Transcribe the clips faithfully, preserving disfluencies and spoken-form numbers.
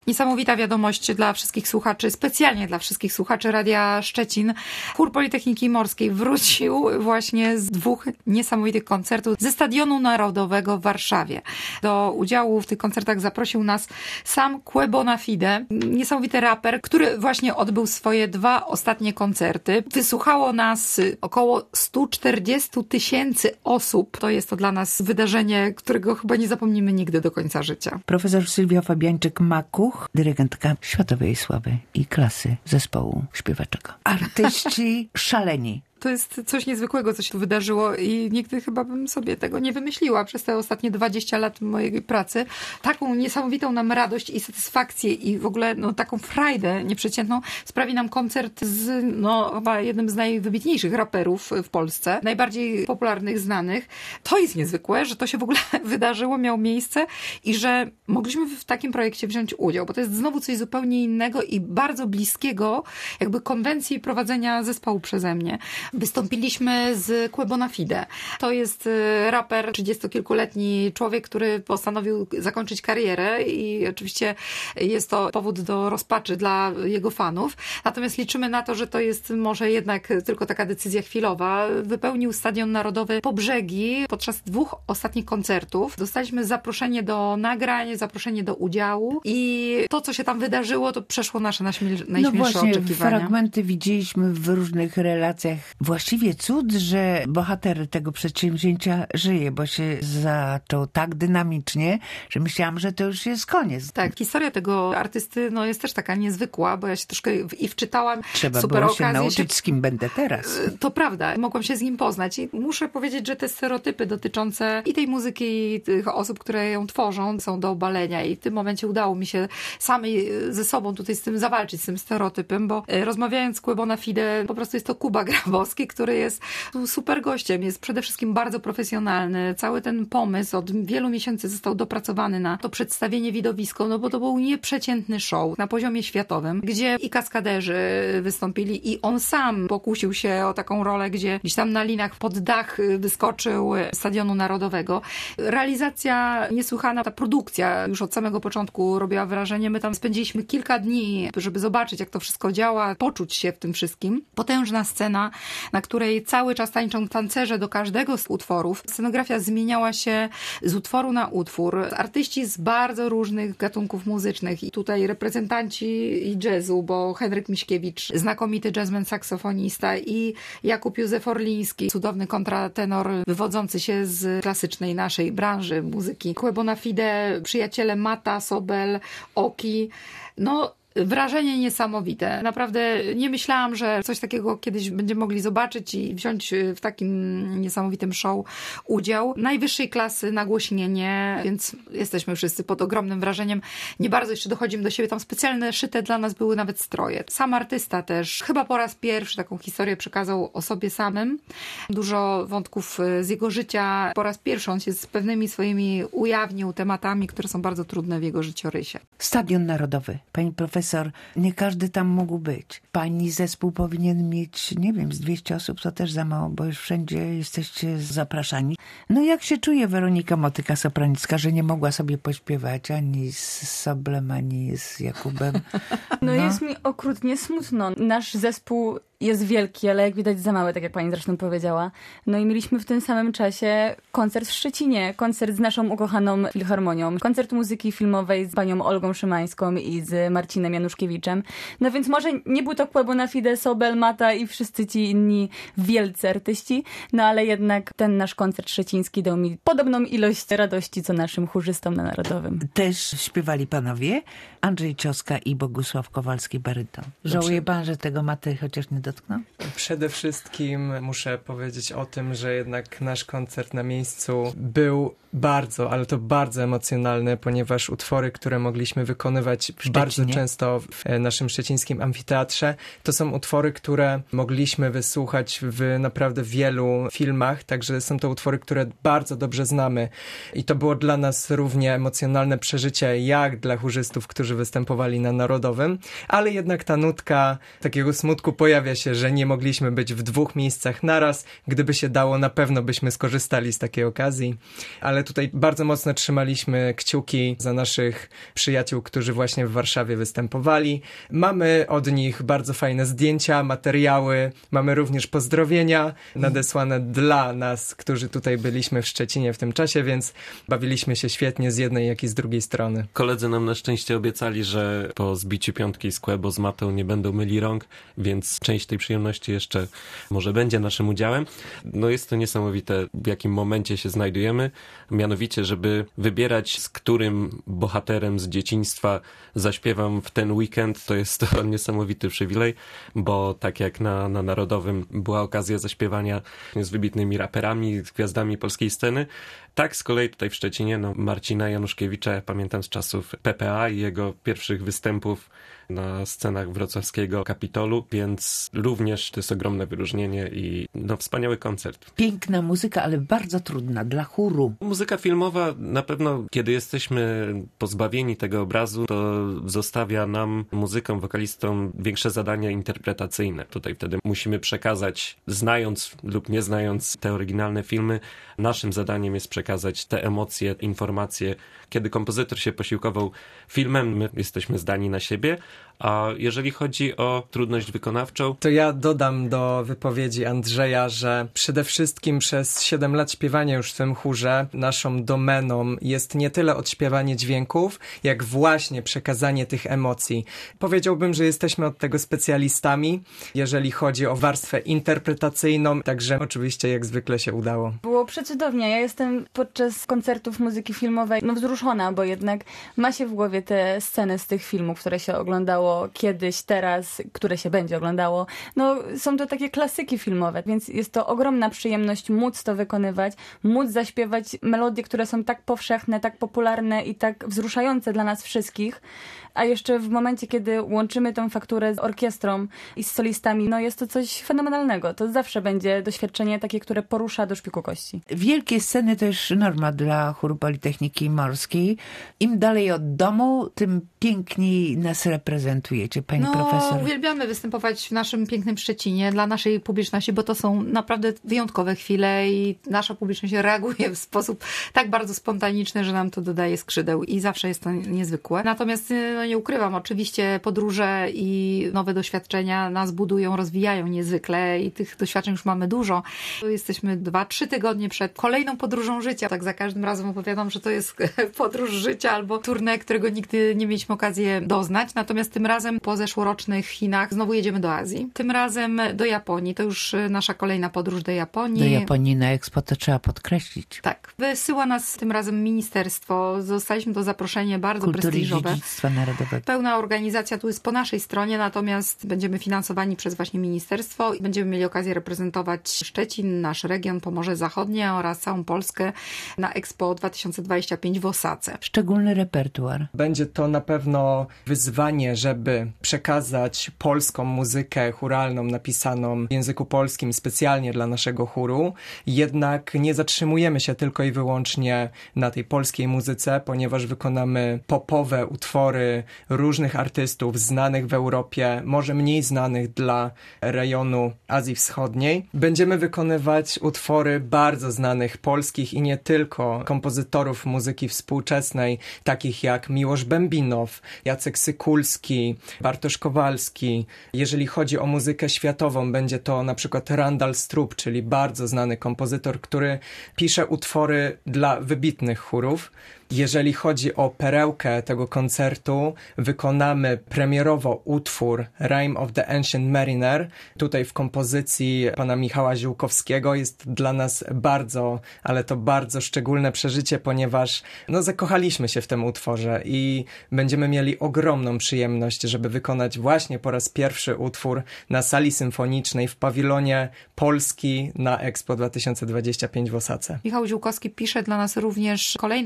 Niesamowita wiadomość dla wszystkich słuchaczy, specjalnie dla wszystkich słuchaczy Radia Szczecin. Chór Politechniki Morskiej wrócił właśnie z dwóch niesamowitych koncertów ze Stadionu Narodowego w Warszawie. Do udziału w tych koncertach zaprosił nas sam Quo Bonafide, niesamowity raper, który właśnie odbył swoje dwa ostatnie koncerty. Wysłuchało nas około sto czterdzieści tysięcy osób. To jest to dla nas wydarzenie, którego chyba nie zapomnimy nigdy do końca życia. Profesor Sylwia Fabiańczyk-Makuch, dyrygentka światowej sławy i klasy zespołu śpiewaczego. Artyści szaleni. To jest coś niezwykłego, co się tu wydarzyło i nigdy chyba bym sobie tego nie wymyśliła przez te ostatnie dwadzieścia lat mojej pracy. Taką niesamowitą nam radość i satysfakcję i w ogóle no, taką frajdę nieprzeciętną sprawi nam koncert z no, chyba jednym z najwybitniejszych raperów w Polsce, najbardziej popularnych, znanych. To jest niezwykłe, że to się w ogóle wydarzyło, miało miejsce i że mogliśmy w takim projekcie wziąć udział, bo to jest znowu coś zupełnie innego i bardzo bliskiego jakby konwencji prowadzenia zespołu przeze mnie. Wystąpiliśmy z Quo Bonafide. To jest raper, trzydziestokilkuletni człowiek, który postanowił zakończyć karierę i oczywiście jest to powód do rozpaczy dla jego fanów. Natomiast liczymy na to, że to jest może jednak tylko taka decyzja chwilowa. Wypełnił Stadion Narodowy po brzegi podczas dwóch ostatnich koncertów. Dostaliśmy zaproszenie do nagrań, zaproszenie do udziału i to, co się tam wydarzyło, to przeszło nasze najśmielsze no właśnie, oczekiwania. Fragmenty widzieliśmy w różnych relacjach. Właściwie cud, że bohater tego przedsięwzięcia żyje, bo się zaczął tak dynamicznie, że myślałam, że to już jest koniec. Tak, historia tego artysty no, jest też taka niezwykła, bo ja się troszkę i wczytałam. Trzeba super było się okazję nauczyć, się... z kim będę teraz. To prawda, mogłam się z nim poznać i muszę powiedzieć, że te stereotypy dotyczące i tej muzyki, i tych osób, które ją tworzą, są do obalenia i w tym momencie udało mi się samej ze sobą tutaj z tym zawalczyć, z tym stereotypem, bo rozmawiając z Quo Bonafide, po prostu jest to Kuba Grabowski, który jest super gościem, jest przede wszystkim bardzo profesjonalny. Cały ten pomysł od wielu miesięcy został dopracowany na to przedstawienie widowisko, no bo to był nieprzeciętny show na poziomie światowym, gdzie i kaskaderzy wystąpili i on sam pokusił się o taką rolę, gdzie gdzieś tam na linach pod dach wyskoczył Stadionu Narodowego. Realizacja niesłychana, ta produkcja już od samego początku robiła wrażenie. My tam spędziliśmy kilka dni, żeby zobaczyć, jak to wszystko działa, poczuć się w tym wszystkim. Potężna scena, na której cały czas tańczą tancerze do każdego z utworów. Scenografia zmieniała się z utworu na utwór. Artyści z bardzo różnych gatunków muzycznych i tutaj reprezentanci i jazzu, bo Henryk Miśkiewicz, znakomity jazzman, saksofonista i Jakub Józef Orliński, cudowny kontratenor wywodzący się z klasycznej naszej branży muzyki. Quo Bonafide, przyjaciele Mata, Sobel, Oki. No wrażenie niesamowite. Naprawdę nie myślałam, że coś takiego kiedyś będziemy mogli zobaczyć i wziąć w takim niesamowitym show udział. Najwyższej klasy nagłośnienie, więc jesteśmy wszyscy pod ogromnym wrażeniem. Nie bardzo jeszcze dochodzimy do siebie. Tam specjalne szyte dla nas były nawet stroje. Sam artysta też chyba po raz pierwszy taką historię przekazał o sobie samym. Dużo wątków z jego życia. Po raz pierwszy on się z pewnymi swoimi ujawnił tematami, które są bardzo trudne w jego życiorysie. Stadion Narodowy. Pani profesor, nie każdy tam mógł być. Pani zespół powinien mieć, nie wiem, z dwieście osób, to też za mało, bo już wszędzie jesteście zapraszani. No jak się czuje Weronika Motyka-Sopranicka, że nie mogła sobie pośpiewać ani z Soblem, ani z Jakubem? No, no jest mi okrutnie smutno. Nasz zespół jest wielki, ale jak widać za mały, tak jak pani zresztą powiedziała. No i mieliśmy w tym samym czasie koncert w Szczecinie, koncert z naszą ukochaną Filharmonią, koncert muzyki filmowej z panią Olgą Szymańską i z Marcinem Januszkiewiczem. No więc może nie był to Quo Bonafide, Sobel, Mata i wszyscy ci inni wielcy artyści, no ale jednak ten nasz koncert szczeciński dał mi podobną ilość radości, co naszym chórzystom na Narodowym. Też śpiewali panowie Andrzej Cioska i Bogusław Kowalski, baryton. Żałuje pan, że tego Maty chociaż nie dotknął? Przede wszystkim muszę powiedzieć o tym, że jednak nasz koncert na miejscu był bardzo, ale to bardzo emocjonalny, ponieważ utwory, które mogliśmy wykonywać bardzo często w naszym szczecińskim amfiteatrze, to są utwory, które mogliśmy wysłuchać w naprawdę wielu filmach, także są to utwory, które bardzo dobrze znamy i to było dla nas równie emocjonalne przeżycie, jak dla chórzystów, którzy występowali na Narodowym, ale jednak ta nutka takiego smutku pojawia się, że nie mogliśmy być w dwóch miejscach naraz. Gdyby się dało, na pewno byśmy skorzystali z takiej okazji. Ale tutaj bardzo mocno trzymaliśmy kciuki za naszych przyjaciół, którzy właśnie w Warszawie występowali. Mamy od nich bardzo fajne zdjęcia, materiały. Mamy również pozdrowienia nadesłane dla nas, którzy tutaj byliśmy w Szczecinie w tym czasie, więc bawiliśmy się świetnie z jednej, jak i z drugiej strony. Koledzy nam na szczęście obiecali, że po zbiciu piątki z Kłębo z Matą nie będą myli rąk, więc część tej przyjemności jeszcze może będzie naszym udziałem. No jest to niesamowite, w jakim momencie się znajdujemy. Mianowicie, żeby wybierać, z którym bohaterem z dzieciństwa zaśpiewam w ten weekend, to jest to niesamowity przywilej, bo tak jak na, na Narodowym była okazja zaśpiewania z wybitnymi raperami, z gwiazdami polskiej sceny, tak z kolei tutaj w Szczecinie, no Marcina Januszkiewicza, ja pamiętam z czasów P P A i jego pierwszych występów na scenach wrocławskiego Kapitolu, więc również to jest ogromne wyróżnienie i no wspaniały koncert. Piękna muzyka, ale bardzo trudna dla chóru. Muzyka filmowa na pewno, kiedy jesteśmy pozbawieni tego obrazu, to zostawia nam, muzykom, wokalistom, większe zadania interpretacyjne. Tutaj wtedy musimy przekazać, znając lub nie znając te oryginalne filmy, naszym zadaniem jest przekazać te emocje, informacje. Kiedy kompozytor się posiłkował filmem, my jesteśmy zdani na siebie, a jeżeli chodzi o trudność wykonawczą... To ja dodam do wypowiedzi Andrzeja, że przede wszystkim przez siedem lat śpiewania już w tym chórze naszą domeną jest nie tyle odśpiewanie dźwięków, jak właśnie przekazanie tych emocji. Powiedziałbym, że jesteśmy od tego specjalistami, jeżeli chodzi o warstwę interpretacyjną, także oczywiście jak zwykle się udało. Było przecudownie. Ja jestem podczas koncertów muzyki filmowej no wzruszona, bo jednak ma się w głowie te sceny z tych filmów, które się oglądało kiedyś, teraz, które się będzie oglądało. No, są to takie klasyki filmowe, więc jest to ogromna przyjemność móc to wykonywać, móc zaśpiewać melodie, które są tak powszechne, tak popularne i tak wzruszające dla nas wszystkich. A jeszcze w momencie, kiedy łączymy tą fakturę z orkiestrą i z solistami, no jest to coś fenomenalnego. To zawsze będzie doświadczenie takie, które porusza do szpiku kości. Wielkie sceny to już norma dla chóru Politechniki Morskiej. Im dalej od domu, tym piękniej nas reprezentujecie, pani no, profesor. Uwielbiamy występować w naszym pięknym Szczecinie dla naszej publiczności, bo to są naprawdę wyjątkowe chwile i nasza publiczność reaguje w sposób tak bardzo spontaniczny, że nam to dodaje skrzydeł i zawsze jest to niezwykłe. Natomiast no, nie ukrywam, oczywiście podróże i nowe doświadczenia nas budują, rozwijają niezwykle i tych doświadczeń już mamy dużo. Jesteśmy dwa, trzy tygodnie przed kolejną podróżą życia. Tak za każdym razem opowiadam, że to jest podróż życia albo tournée, którego nigdy nie mieliśmy okazję doznać. Natomiast tym razem po zeszłorocznych Chinach znowu jedziemy do Azji. Tym razem do Japonii. To już nasza kolejna podróż do Japonii. Do Japonii na Expo, to trzeba podkreślić. Tak. Wysyła nas tym razem ministerstwo. Zostaliśmy to zaproszenie bardzo Kultury prestiżowe. I Dziedzictwa Narodowego. Pełna organizacja tu jest po naszej stronie, natomiast będziemy finansowani przez właśnie ministerstwo i będziemy mieli okazję reprezentować Szczecin, nasz region, Pomorze Zachodnie oraz całą Polskę na Expo dwa tysiące dwadzieścia pięć w Osace. Szczególny repertuar. Będzie to na pewno wyzwanie, żeby przekazać polską muzykę chóralną napisaną w języku polskim specjalnie dla naszego chóru. Jednak nie zatrzymujemy się tylko i wyłącznie na tej polskiej muzyce, ponieważ wykonamy popowe utwory różnych artystów znanych w Europie, może mniej znanych dla rejonu Azji Wschodniej. Będziemy wykonywać utwory bardzo znanych polskich i nie tylko kompozytorów muzyki współczesnej, takich jak Miłosz Bębinow, Jacek Sykulski, Bartosz Kowalski. Jeżeli chodzi o muzykę światową, będzie to na przykład Randall Strupp, czyli bardzo znany kompozytor, który pisze utwory dla wybitnych chórów. Jeżeli chodzi o perełkę tego koncertu, wykonamy premierowo utwór Rime of the Ancient Mariner. Tutaj w kompozycji pana Michała Ziółkowskiego jest dla nas bardzo, ale to bardzo szczególne przeżycie, ponieważ no, zakochaliśmy się w tym utworze i będziemy mieli ogromną przyjemność, żeby wykonać właśnie po raz pierwszy utwór na sali symfonicznej w pawilonie Polski na Expo dwa tysiące dwadzieścia pięć w Osace. Michał Ziółkowski pisze dla nas również kolejne dzieło,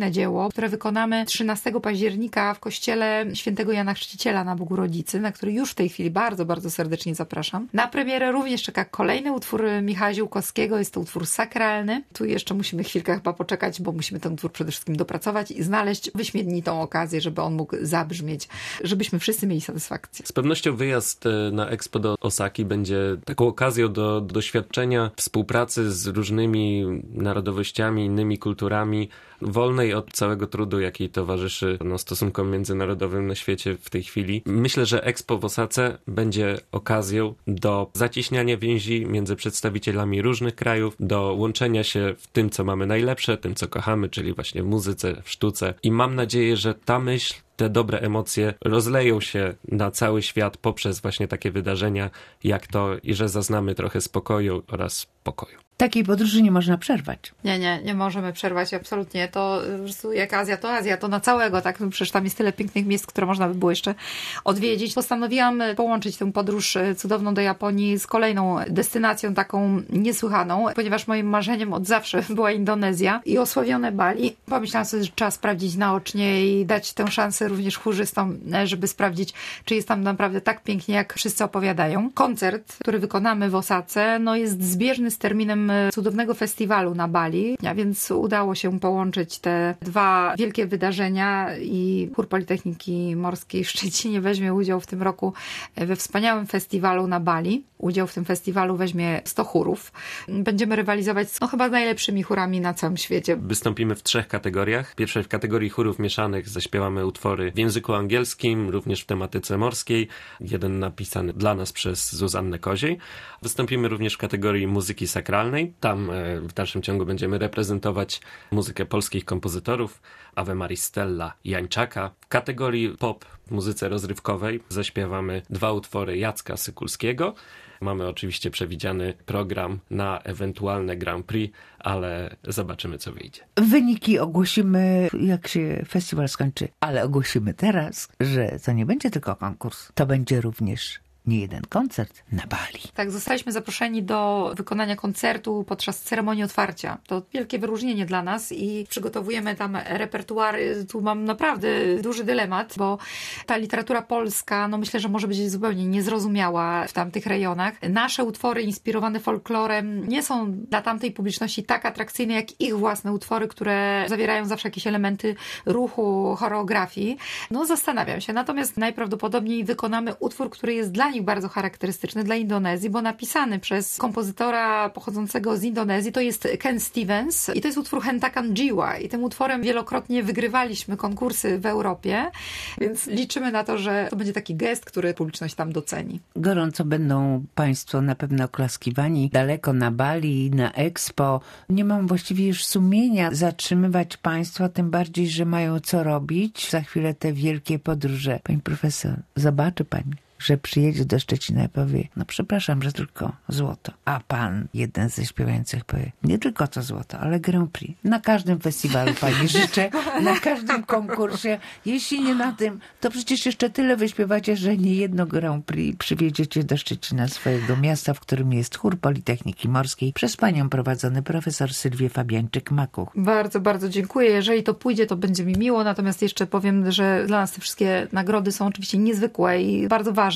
które wykonamy trzynastego października w kościele świętego Jana Chrzciciela na Bogurodzicy, na który już w tej chwili bardzo, bardzo serdecznie zapraszam. Na premierę również czeka kolejny utwór Michała Ziółkowskiego, jest to utwór sakralny. Tu jeszcze musimy chwilkę chyba poczekać, bo musimy ten utwór przede wszystkim dopracować i znaleźć wyśmienitą okazję, żeby on mógł zabrzmieć, żebyśmy wszyscy mieli satysfakcję. Z pewnością wyjazd na Expo do Osaki będzie taką okazją do, do doświadczenia współpracy z różnymi narodowościami, innymi kulturami, wolnej od całego trudu, jaki towarzyszy no, stosunkom międzynarodowym na świecie w tej chwili. Myślę, że Expo w Osace będzie okazją do zacieśniania więzi między przedstawicielami różnych krajów, do łączenia się w tym, co mamy najlepsze, tym, co kochamy, czyli właśnie w muzyce, w sztuce. I mam nadzieję, że ta myśl, te dobre emocje rozleją się na cały świat poprzez właśnie takie wydarzenia jak to i że zaznamy trochę spokoju oraz pokoju. Takiej podróży nie można przerwać. Nie, nie, nie możemy przerwać, absolutnie. To po prostu jak Azja, to Azja, to na całego, tak? No przecież tam jest tyle pięknych miejsc, które można by było jeszcze odwiedzić. Postanowiłam połączyć tę podróż cudowną do Japonii z kolejną destynacją taką niesłychaną, ponieważ moim marzeniem od zawsze była Indonezja i osławione Bali. Pomyślałam sobie, że trzeba sprawdzić naocznie i dać tę szansę również chórzystom, żeby sprawdzić, czy jest tam naprawdę tak pięknie, jak wszyscy opowiadają. Koncert, który wykonamy w Osace, no jest zbieżny z terminem cudownego festiwalu na Bali, a więc udało się połączyć te dwa wielkie wydarzenia i Chór Politechniki Morskiej w Szczecinie weźmie udział w tym roku we wspaniałym festiwalu na Bali. Udział w tym festiwalu weźmie sto chórów. Będziemy rywalizować z no, chyba najlepszymi chórami na całym świecie. Wystąpimy w trzech kategoriach. Pierwszej w kategorii chórów mieszanych zaśpiewamy utwory w języku angielskim, również w tematyce morskiej. Jeden napisany dla nas przez Zuzannę Koziej. Wystąpimy również w kategorii muzyki sakralnej. Tam e, w dalszym ciągu będziemy reprezentować muzykę polskich kompozytorów, Ave Maristella, Jańczaka. W kategorii pop, muzyce rozrywkowej zaśpiewamy dwa utwory Jacka Sykulskiego. Mamy oczywiście przewidziany program na ewentualne Grand Prix, ale zobaczymy, co wyjdzie. Wyniki ogłosimy, jak się festiwal skończy, ale ogłosimy teraz, że to nie będzie tylko konkurs, to będzie również nie jeden koncert na Bali. Tak, zostaliśmy zaproszeni do wykonania koncertu podczas ceremonii otwarcia. To wielkie wyróżnienie dla nas i przygotowujemy tam repertuary. Tu mam naprawdę duży dylemat, bo ta literatura polska, no myślę, że może być zupełnie niezrozumiała w tamtych rejonach. Nasze utwory inspirowane folklorem nie są dla tamtej publiczności tak atrakcyjne jak ich własne utwory, które zawierają zawsze jakieś elementy ruchu, choreografii. No zastanawiam się. Natomiast najprawdopodobniej wykonamy utwór, który jest dla nich bardzo charakterystyczny, dla Indonezji, bo napisany przez kompozytora pochodzącego z Indonezji, to jest Ken Stevens i to jest utwór Hentakan Jiwa i tym utworem wielokrotnie wygrywaliśmy konkursy w Europie, więc liczymy na to, że to będzie taki gest, który publiczność tam doceni. Gorąco będą Państwo na pewno oklaskiwani daleko na Bali, na Expo. Nie mam właściwie już sumienia zatrzymywać Państwa, tym bardziej, że mają co robić. Za chwilę te wielkie podróże. Pani profesor, zobaczy Pani, że przyjedzie do Szczecina i powie, no przepraszam, że tylko złoto. A pan, jeden ze śpiewających, powie, nie tylko to złoto, ale Grand Prix. Na każdym festiwalu Pani życzę, na każdym konkursie. Jeśli nie na tym, to przecież jeszcze tyle wyśpiewacie, że nie jedno Grand Prix przywieziecie do Szczecina, swojego miasta, w którym jest Chór Politechniki Morskiej, przez Panią prowadzony profesor Sylwię Fabiańczyk-Makuch. Bardzo, bardzo dziękuję. Jeżeli to pójdzie, to będzie mi miło. Natomiast jeszcze powiem, że dla nas te wszystkie nagrody są oczywiście niezwykłe i bardzo ważne.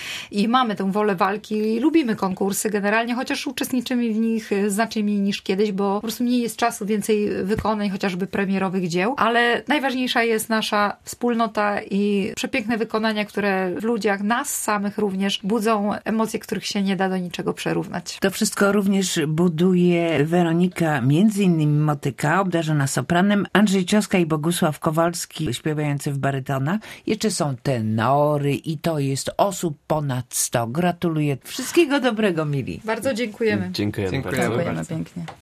I mamy tę wolę walki i lubimy konkursy generalnie, chociaż uczestniczymy w nich znacznie mniej niż kiedyś, bo po prostu mniej jest czasu, więcej wykonań, chociażby premierowych dzieł, ale najważniejsza jest nasza wspólnota i przepiękne wykonania, które w ludziach, nas samych również, budzą emocje, których się nie da do niczego przerównać. To wszystko również buduje Weronika, między innymi Motyka, obdarzona sopranem, Andrzej Cioska i Bogusław Kowalski, śpiewający w barytonach. Jeszcze są tenory i to jest osób ponad sto. Gratuluję. Wszystkiego dobrego, mili. Bardzo dziękujemy. Dziękujemy, Dziękujemy bardzo. Dziękujemy pięknie.